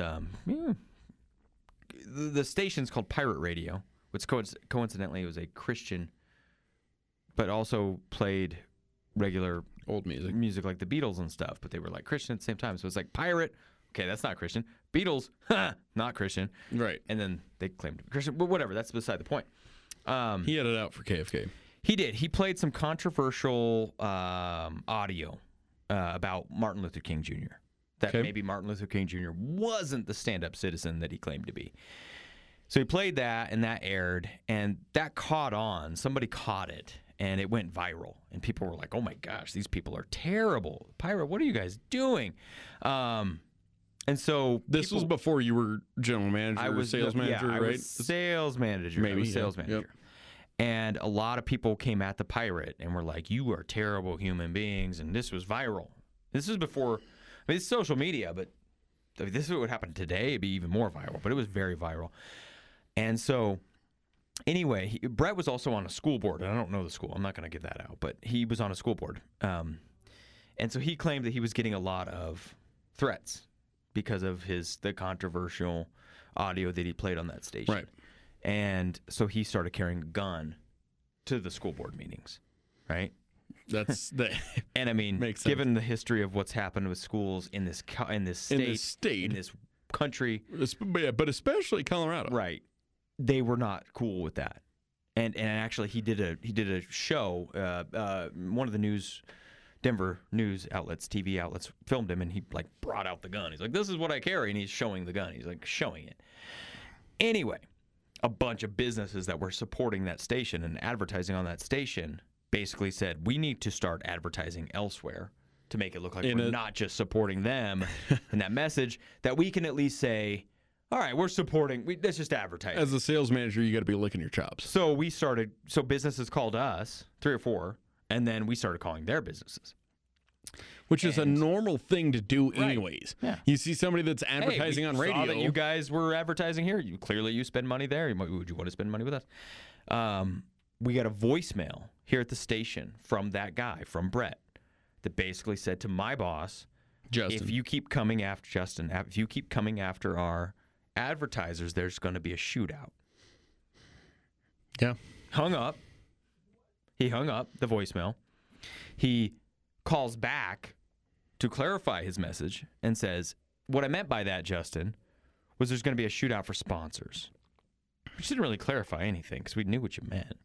the station's called Pirate Radio, which coincidentally was a Christian, but also played regular Old music like the Beatles and stuff, but they were like Christian at the same time. So it's like pirate. Okay, that's not Christian. Beatles, not Christian. Right. And then they claimed to be Christian, but whatever. That's beside the point. He had it out for KFK. He did. He played some controversial audio about Martin Luther King Jr. That maybe Martin Luther King Jr. wasn't the stand-up citizen that he claimed to be. So he played that, and that aired, and that caught on. Somebody caught it, and it went viral. And people were like, oh, my gosh, these people are terrible. Pirate, what are you guys doing? And so this was before you were general manager, I was sales manager, right? right? I was sales manager. Maybe, I was sales Yep. manager. And a lot of people came at the pirate and were like, you are terrible human beings. And this was viral. This was before, I mean, it's social media, but if this is what would happen today, it'd be even more viral. But it was very viral. And so, anyway, Brett was also on a school board. And I don't know the school. I'm not going to give that out. But he was on a school board. And so he claimed that he was getting a lot of threats because of the controversial audio that he played on that station. Right. And so he started carrying a gun to the school board meetings, right? That's the And I mean, makes sense. given the history of what's happened with schools in this state, in this country, but especially Colorado. right? They were not cool with that. And actually, he did a show. One of the Denver news outlets, TV outlets, filmed him, and he like brought out the gun. He's like, "This is what I carry," and he's showing the gun. He's like showing it. Anyway, a bunch of businesses that were supporting that station and advertising on that station basically said, "We need to start advertising elsewhere to make it look like we're not just supporting them." And that message that we can at least say, "All right, we're supporting. That's just advertising." As a sales manager, you got to be licking your chops. So businesses called us, 3 or 4. And then we started calling their businesses. Which is a normal thing to do anyways. Yeah. You see somebody that's advertising on radio. Saw that you guys were advertising here. You spend money there. Would you want to spend money with us? We got a voicemail here at the station from that guy, from Brett, that basically said to my boss, Justin, if you keep coming after Justin, if you keep coming after our advertisers, there's going to be a shootout. Yeah. Hung up. He hung up the voicemail. He calls back to clarify his message and says, what I meant by that, Justin, was there's going to be a shootout for sponsors. Which didn't really clarify anything because we knew what you meant.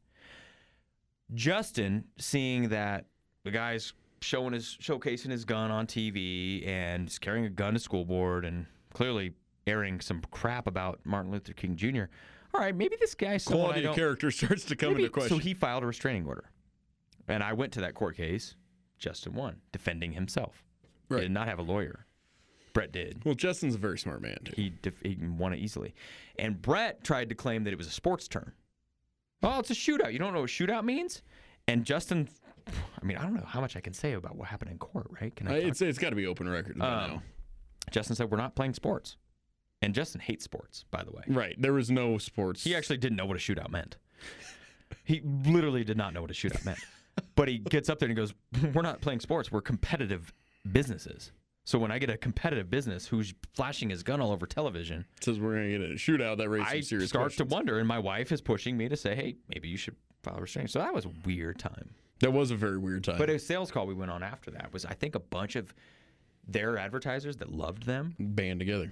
Justin, seeing that the guy's showcasing his gun on TV and he's carrying a gun to school board and clearly airing some crap about Martin Luther King Jr., all right, maybe this guy's someone quality of character starts to come into question. So he filed a restraining order. And I went to that court case. Justin won, defending himself. Right. He did not have a lawyer. Brett did. Well, Justin's a very smart man, too. He won it easily. And Brett tried to claim that it was a sports term. Oh, it's a shootout. You don't know what shootout means? And Justin, I mean, I don't know how much I can say about what happened in court, right? Can I it's got to be open record by now. Justin said, we're not playing sports. And Justin hates sports, by the way. Right. There was no sports. He actually didn't know what a shootout meant. He literally did not know what a shootout meant. But he gets up there and he goes, we're not playing sports. We're competitive businesses. So when I get a competitive business who's flashing his gun all over television, says we're going to get a shootout, that raises some serious I start questions. to wonder. And my wife is pushing me to say, hey, maybe you should file a restraining. So that was a weird time. That was a very weird time. But a sales call we went on after that was, I think, a bunch of their advertisers that loved them band together.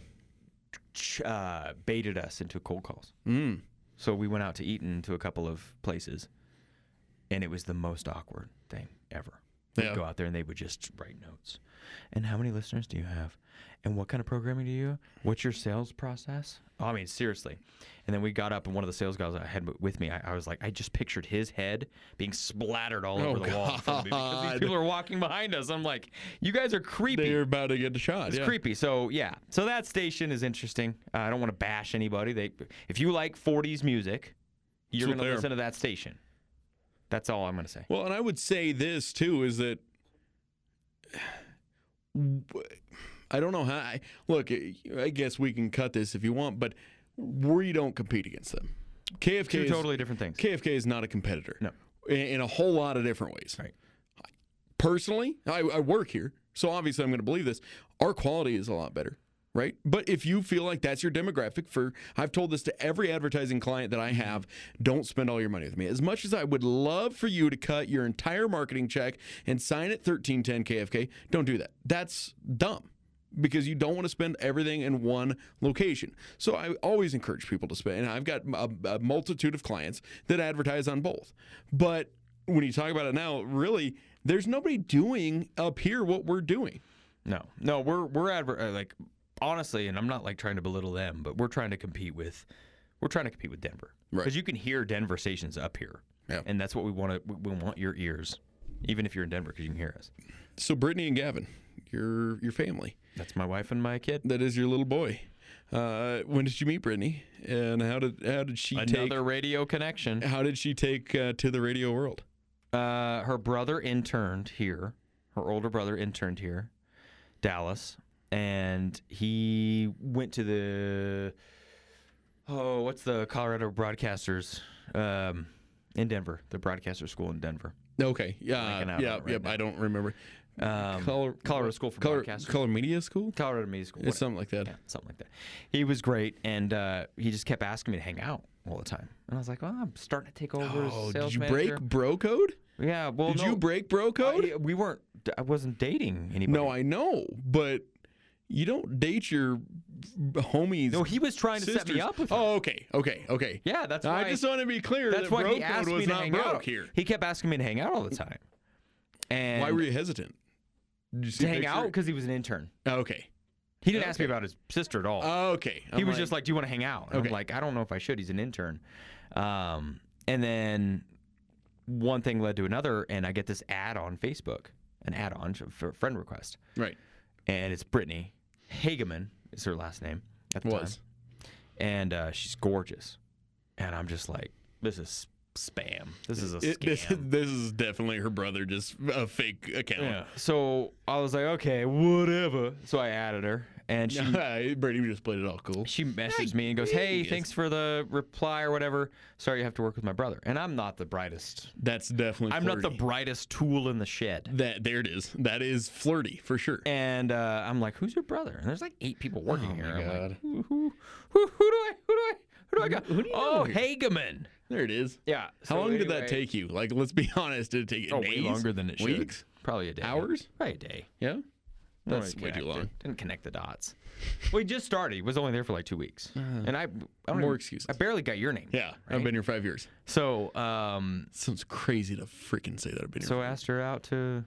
Baited us into cold calls. Mm. So we went out to eat into a couple of places, and it was the most awkward thing ever. We'd go out there, and they would just write notes. And how many listeners do you have? And what kind of programming do you? What's your sales process? Oh, I mean, seriously. And then we got up, and one of the sales guys I had with me, I was like, I just pictured his head being splattered all over the wall in front of me because these people are walking behind us. I'm like, you guys are creepy. They're about to get the shot. It's creepy. So, yeah. So that station is interesting. I don't want to bash anybody. If you like 40s music, you're going to listen to that station. That's all I'm going to say. Well, and I would say this, too, is that I don't know how. Look, I guess we can cut this if you want, but we don't compete against them. KFK Two totally different things. KFK is not a competitor. No. In a whole lot of different ways. Right. Personally, I work here, so obviously I'm going to believe this. Our quality is a lot better. right? But if you feel like that's your demographic I've told this to every advertising client that I have, don't spend all your money with me. As much as I would love for you to cut your entire marketing check and sign at 1310 KFK, don't do that. That's dumb because you don't want to spend everything in one location. So I always encourage people to spend, and I've got a multitude of clients that advertise on both. But when you talk about it now, really, there's nobody doing up here what we're doing. No, we're like, honestly, and I'm not like trying to belittle them, but we're trying to compete with Denver, Right? Because you can hear Denver stations up here, Yeah. And that's what we want to. We want your ears, even if you're in Denver, because you can hear us. So Brittany and Gavin, your family. That's my wife and my kid. That is your little boy. When did you meet Brittany, and how did she Another radio connection. How did she take to the radio world? Her brother interned here. Her older brother interned here, Dallas. And he went to what's the Colorado Broadcasters in Denver, the broadcaster school in Denver. Okay, yeah, right I don't remember. Colorado School for Broadcasters. Colorado Media School? Colorado Media School. It's something like that. Yeah, something like that. He was great, and he just kept asking me to hang out all the time. And I was like, well, I'm starting to take over as sales did you manager. break bro code? Yeah, well, Did you break bro code? I wasn't dating anybody. No, I know, but you don't date your homies. No, he was trying to set me up with her. Oh, okay. Yeah, that's why. I just want to be clear That's that why bro he asked code was me to not hang broke out here. He kept asking me to hang out all the time. And Why were you hesitant? Did you see to a hang picture? out? Because he was an intern. Okay. He didn't ask me about his sister at all. Okay. He was just like, "Do you want to hang out?" And Okay. I'm like, "I don't know if I should. He's an intern." And then one thing led to another, and I get this ad on Facebook, an add-on for a friend request. Right. And it's Brittany Hageman is her last name at the time. And she's gorgeous. And I'm just like, this is spam. This is a scam. This is definitely her brother, just a fake account. Yeah. So I was like, okay, whatever. So I added her, and she Brady just played it all cool. she messaged me and goes, "Hey, thanks for the reply or whatever. Sorry, you have to work with my brother." And I'm not the brightest. That's definitely. I'm not the brightest tool in the shed. There it is. That is flirty for sure. And I'm like, "Who's your brother?" And there's like 8 people working here. my I'm God. like, who do I got? Who do you Oh, know here? Hageman. There it is. Yeah. How long did that take you? Like, let's be honest. Did it take you Way days? longer than it should. Weeks? Probably a day. Hours? Probably a day. Yeah. No, That's I way too connected. long. Didn't connect the dots. Well, he just started. He was only there for like 2 weeks, and I don't More even- excuses. I barely got your name. Yeah. I've right? been here 5 years. So, Sounds crazy to freaking say that I've been here. so I asked her out to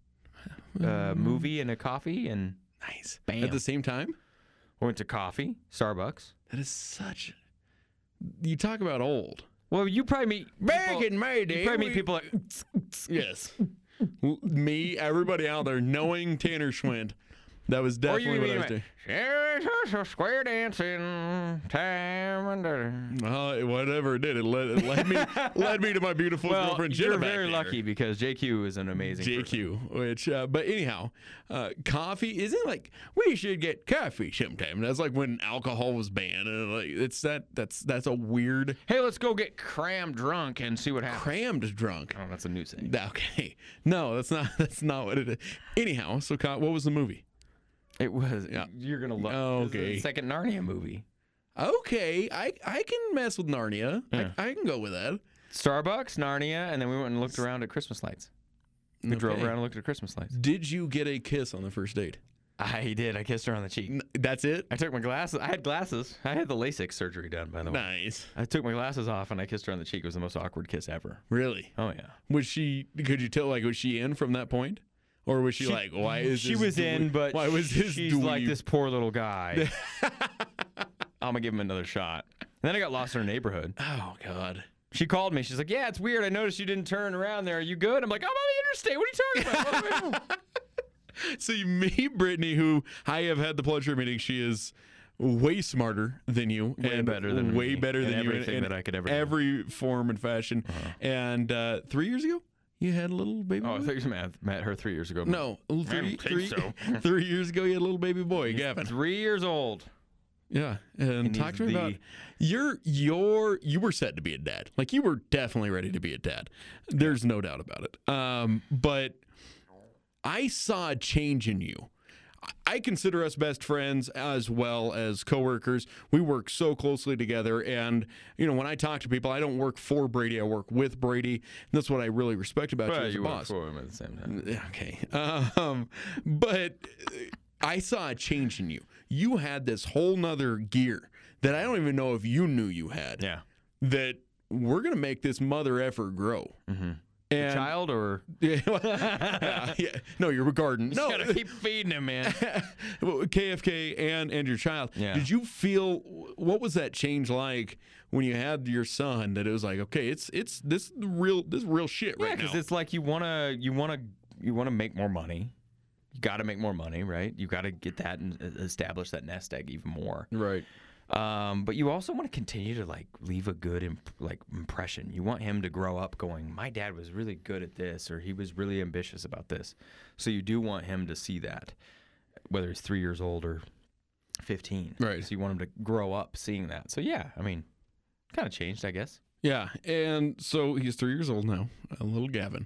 a movie and a coffee, and Nice. Bam. At the same time? we went to coffee, Starbucks. That is such. You talk about old. Well, you probably meet people, in my day. you probably meet people like Yes. Me, everybody out there knowing Tanner Schwind. That was definitely what I was doing. Square dancing time and Whatever it did, it led me to my beautiful well, girlfriend Jenna. you're back very there. lucky because JQ is an amazing person. JQ, which, but anyhow, coffee isn't like we should get coffee sometime. That's like when alcohol was banned, and like that's a weird Hey, let's go get crammed drunk and see what happens. crammed drunk. Oh, that's a new thing. Okay, no, that's not what it is. Anyhow, so what was the movie? It was. Yeah. You're gonna love. Oh, It was the okay. second Narnia movie. Okay, I can mess with Narnia. Yeah. I can go with that. Starbucks, Narnia, and then we went and looked around at Christmas lights. We drove Okay. around and looked at Christmas lights. Did you get a kiss on the first date? I did. I kissed her on the cheek. That's it. I took my glasses. I had glasses. I had the LASIK surgery done, by the way. Nice. I took my glasses off and I kissed her on the cheek. It was the most awkward kiss ever. Really? Oh yeah. Was she? Could you tell? Like, was she in from that point, or was she like, why is she this was in? But why was this? she's like this poor little guy. I'm gonna give him another shot. And then I got lost in her neighborhood. Oh God. She called me. She's like, "Yeah, it's weird. I noticed you didn't turn around there. Are you good?" I'm like, "I'm on the interstate. What are you talking about?" So you meet Brittany, who I have had the pleasure of meeting. She is way smarter than you, Way and better than way me better in than you everything in that I could ever do. every form and fashion. And 3 years ago, you had a little baby. Oh, I boy? thought you met her 3 years ago. No, don't think so. 3 years ago, you had a little baby boy, Gavin. 3 years old. Yeah, and talk he's to me about you were set to be a dad. Like you were definitely ready to be a dad. There's no doubt about it. But I saw a change in you. I consider us best friends as well as coworkers. We work so closely together, and when I talk to people, I don't work for Brady. I work with Brady. And that's what I really respect about you as a boss. Work for him at the same time. Okay, but I saw a change in you. You had this whole nother gear that I don't even know if you knew you had. Yeah. That we're gonna make this mother effer grow. Mm-hmm. And Child or yeah. No, your garden. No, gotta keep feeding him, man. KFK and your child. Yeah. Did you feel what was that change like when you had your son? That it was like, okay, it's this real shit right now. Yeah, because it's like you wanna make more money. You got to make more money, right? You got to get that and establish that nest egg even more. Right. But you also want to continue to leave a good impression. You want him to grow up going, my dad was really good at this, or he was really ambitious about this. So you do want him to see that, whether he's 3 years old or 15. Right. So you want him to grow up seeing that. So yeah, I mean, kind of changed, I guess. Yeah, and so he's 3 years old now. A little Gavin.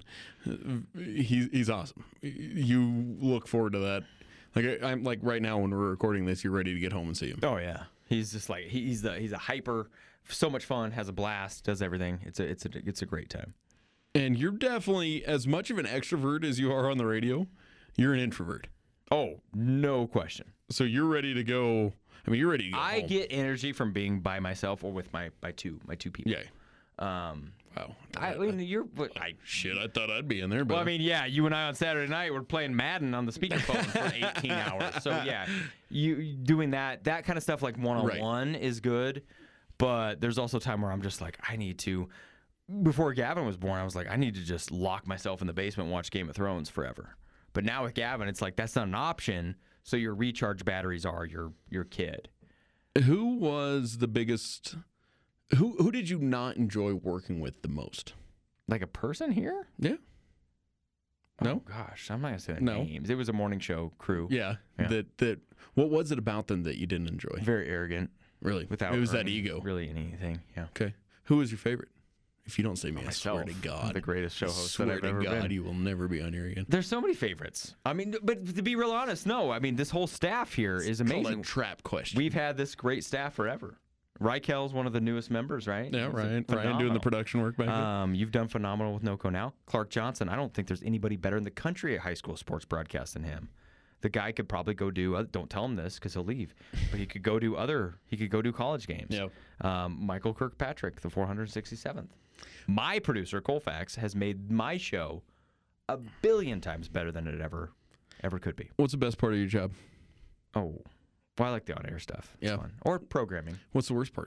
He's awesome. You look forward to that. I'm like right now when we're recording this, you're ready to get home and see him. Oh yeah. He's just like he's a hyper, so much fun, has a blast, does everything. It's a great time. And you're definitely as much of an extrovert as you are on the radio. You're an introvert. Oh, no question. So you're ready to go. I mean, you're ready to go I home. get energy from being by myself or with my two people. Yeah. Wow. I mean, Shit, I thought I'd be in there, but well, I mean, yeah, you and I on Saturday night were playing Madden on the speakerphone for 18 hours. So yeah, you doing that kind of stuff like one-on-one is good, but there's also time where I'm just like, I need to. Before Gavin was born, I was like, I need to just lock myself in the basement and watch Game of Thrones forever. But now with Gavin, it's like that's not an option. So your recharge batteries are your kid. Who was the biggest? Who did you not enjoy working with the most? Like a person here? Yeah. No? Oh, gosh, I'm not gonna say their No. names. It was a morning show crew. Yeah. Yeah. That. What was it about them that you didn't enjoy? Very arrogant. Really? Without it was that earning ego. Really anything. Yeah. Okay. Who was your favorite? If you don't say me, I Myself. swear to God. The greatest show host swear that I've to ever God, been. you will never be on here again. There's so many favorites. I mean, but to be real honest, no. I mean, this whole staff here is Call amazing. it a trap question. We've had this great staff forever. Rykel's one of the newest members, right? Yeah, He's Ryan doing the phenomenal. production work back there. You've done phenomenal with NoCo now. Clark Johnson, I don't think there's anybody better in the country at high school sports broadcast than him. The guy could probably go do. Don't tell him this because he'll leave. But he could go do college games. Yeah. Michael Kirkpatrick, the 467th. My producer Colfax has made my show a billion times better than it ever could be. What's the best part of your job? Oh, well, I like the on-air stuff. It's Yeah. fun. Or programming. What's the worst part?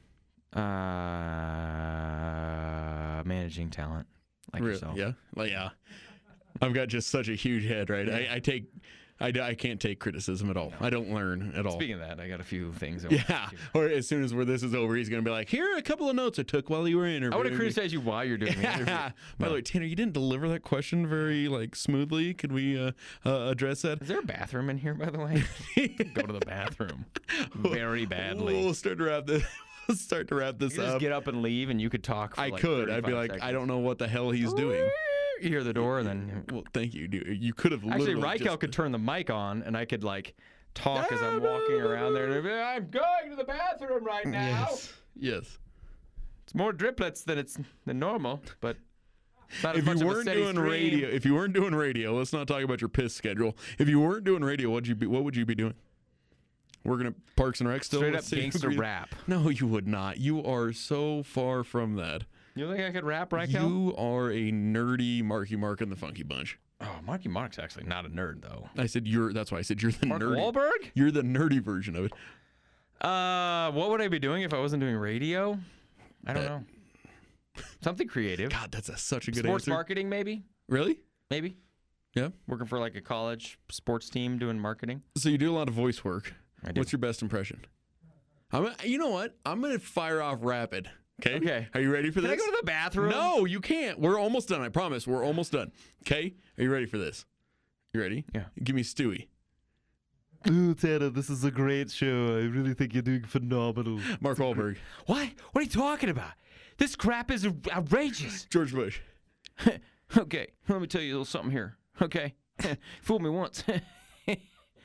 Managing talent like Really? yourself. Yeah. Like, yeah. I've got just such a huge head, right? Yeah. I can't take criticism at all. I don't learn at all. Speaking of that, I got a few things. Yeah. Or as soon as this is over, he's going to be like, here are a couple of notes I took while you were interviewing. I want to criticize you while you're doing the interview. By the way, Tanner, you didn't deliver that question very smoothly. Could we address that? Is there a bathroom in here, by the way? Go to the bathroom very badly. We'll start to wrap this. Let's start to wrap this You just up. get up and leave, and you could talk. For I like could. I'd be 35 like, seconds. I don't know what the hell he's doing. You hear the door, and then Well, thank you, dude. You could have actually literally Rykel just- could turn the mic on, and I could talk as I'm walking around there. And I'd be like, I'm going to the bathroom right now. Yes. It's more driplets than normal, but it's not as If much you of a weren't steady doing radio, let's not talk about your piss schedule. If you weren't doing radio, what would you be doing? Working at Parks and Rec still? Straight Let's up see if gangster we- rap. No, you would not. You are so far from that. You think I could rap, Rykel? You are a nerdy Marky Mark and the Funky Bunch. Oh, Marky Mark's actually not a nerd, though. I said that's why I said you're the Mark nerdy. Wahlberg? You're the nerdy version of it. What would I be doing if I wasn't doing radio? I don't know. Something creative. God, that's such a good Sports answer. marketing, maybe? Really? Maybe. Yeah. Working for a college sports team doing marketing. So you do a lot of voice work. I do. What's your best impression? You know what? I'm going to fire off rapid. Okay? Okay. Are you ready for Can this? I go to the bathroom? No, you can't. We're almost done. I promise. We're almost done. Okay? Are you ready for this? You ready? Yeah. Give me Stewie. Ooh, Tanner, this is a great show. I really think you're doing phenomenal. Mark Wahlberg. What? What are you talking about? This crap is outrageous. George Bush. Okay, let me tell you a little something here. Okay, fooled me once.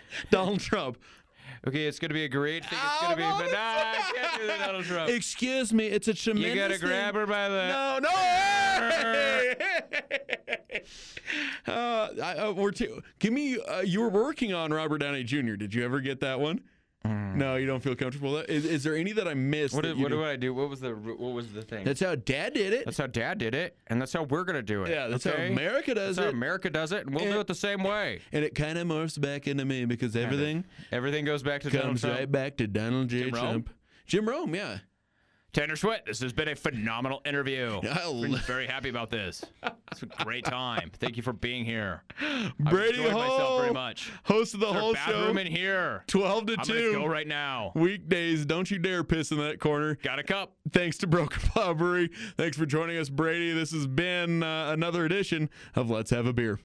Donald Trump. Okay, it's going to be a great thing. It's going to be, no, but I can't do that, Donald Trump. Excuse me, it's a tremendous. You got to grab her by the. No. Give me. You were working on Robert Downey Jr. Did you ever get that one? No, you don't feel comfortable with that? Is there any that I missed? What do I do? What was the thing? That's how Dad did it. That's how Dad did it, and that's how we're gonna do it. Yeah, that's okay? how America does That's it. how America does it, and we'll do it the same way. And it kind of morphs back into me because everything goes back to Donald comes Trump. right back to Donald J. Jim Rome? Trump. Jim Rome, yeah. Tanner Sweat, this has been a phenomenal interview. I'll- I'm very happy about this. It's a great time. Thank you for being here. Brady I've enjoyed myself Hall, very much. host of the Is there a whole show. bathroom in here. 12 to I'm 2. gonna go right now. Weekdays, don't you dare piss in that corner. Got a cup. Thanks to Broken Paw Brewery. Thanks for joining us, Brady. This has been another edition of Let's Have a Beer.